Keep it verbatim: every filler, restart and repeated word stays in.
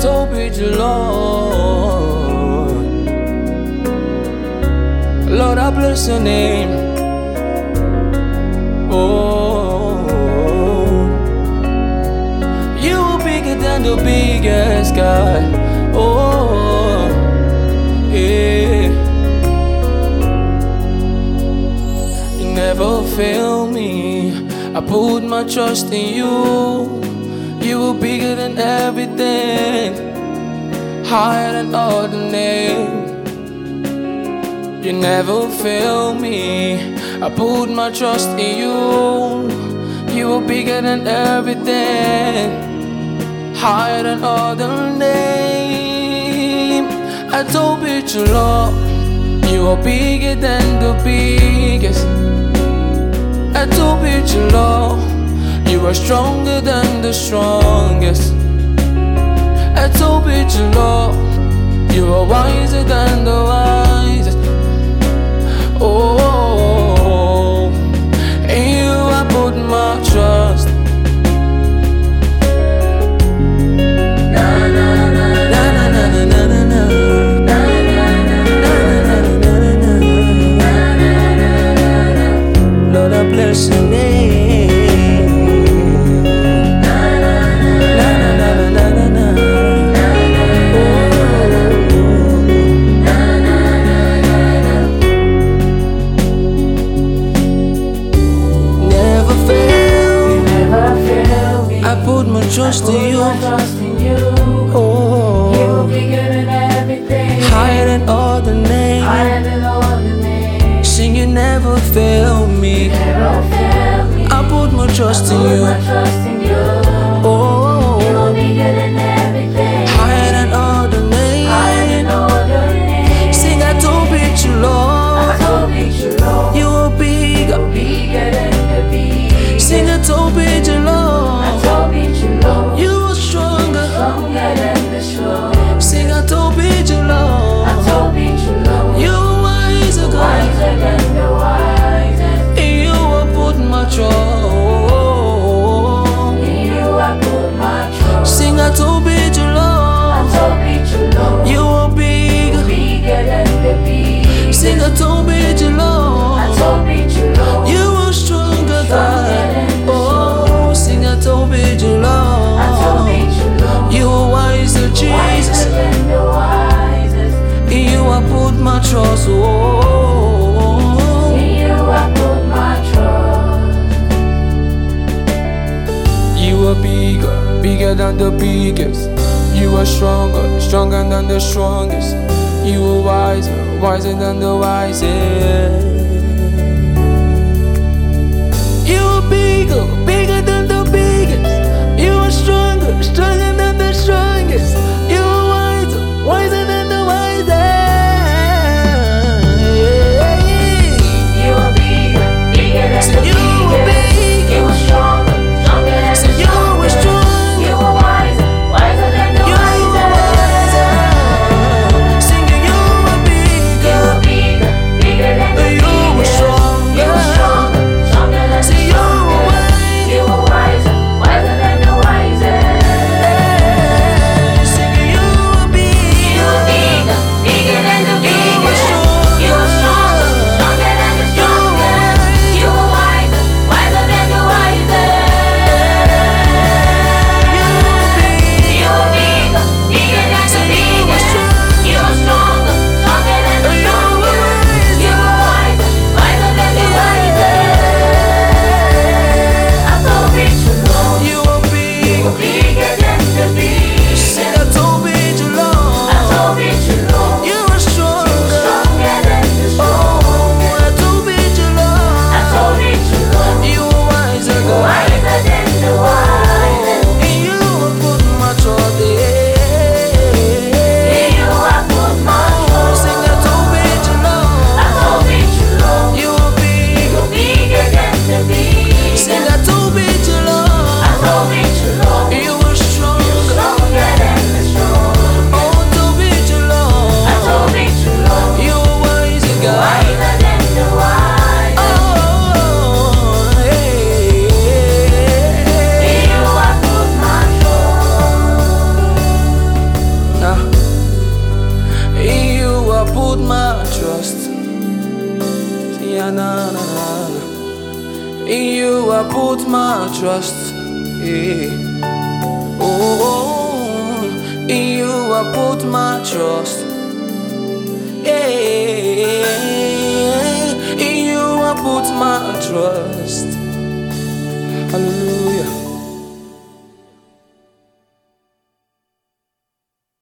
told you, Lord. Lord, I bless your name. Oh, you are bigger than the biggest God. Oh, yeah. You never fail me. I put my trust in you. You are bigger than everything, higher than all the names. You never fail me. I put my trust in you. You are bigger than everything, higher than all the names. I told you, Lord, you are bigger than the biggest. I told you, Lord, you are stronger than the strongest. I told you, Lord, you are wiser than the wisest. Oh, in you I put my trust. Na na na na na na na na na. Lord, I bless your name. Trust in you. Trust in you. Oh, you are bigger than everything, higher than all the names. higher than all the names. Sing, you never fail me. Never fail me. I put my trust in Put you. my trust in you. Oh, you are bigger than everything, higher than all the names. higher than all the names. Sing, I told you, Lord. I told you, Lord, You are bigger, bigger than the big. Sing, I told you, Lord. I told you, Lord, You are stronger, stronger than the strong. Sing, I told you, Lord. I told you, Lord, You are wiser, God. wiser than the wisest. In you I put my trust. In you I put my trust. Sing, I told you, Lord. I told you, Lord, You are bigger. bigger than the big. Sing, I told you, Lord. I told you, Lord, You are stronger, Stronger God. than the Oh, sing, I told you, I told Lord. you, Lord, You are wiser, Jesus. wiser than the wisest. In you I put my trust. Oh, In you I put my trust. you are bigger, bigger than the biggest. You are stronger, stronger than the strongest. You are wiser, wiser than the wisest. You are bigger, bigger than the biggest. You are stronger, stronger than the strongest. You are wiser, wiser than the wisest. You are bigger, bigger than So the you are biggest. bigger. You are stronger, stronger than So the you are strongest. strong. You are wiser, wiser than the You are wisest. wiser. Singing, you are You bigger. are bigger, bigger than the You trust. Yeah, na, na, na. In you I put my trust. Yeah. Oh, in you I put my trust. Yeah. In you I put my trust. Hallelujah.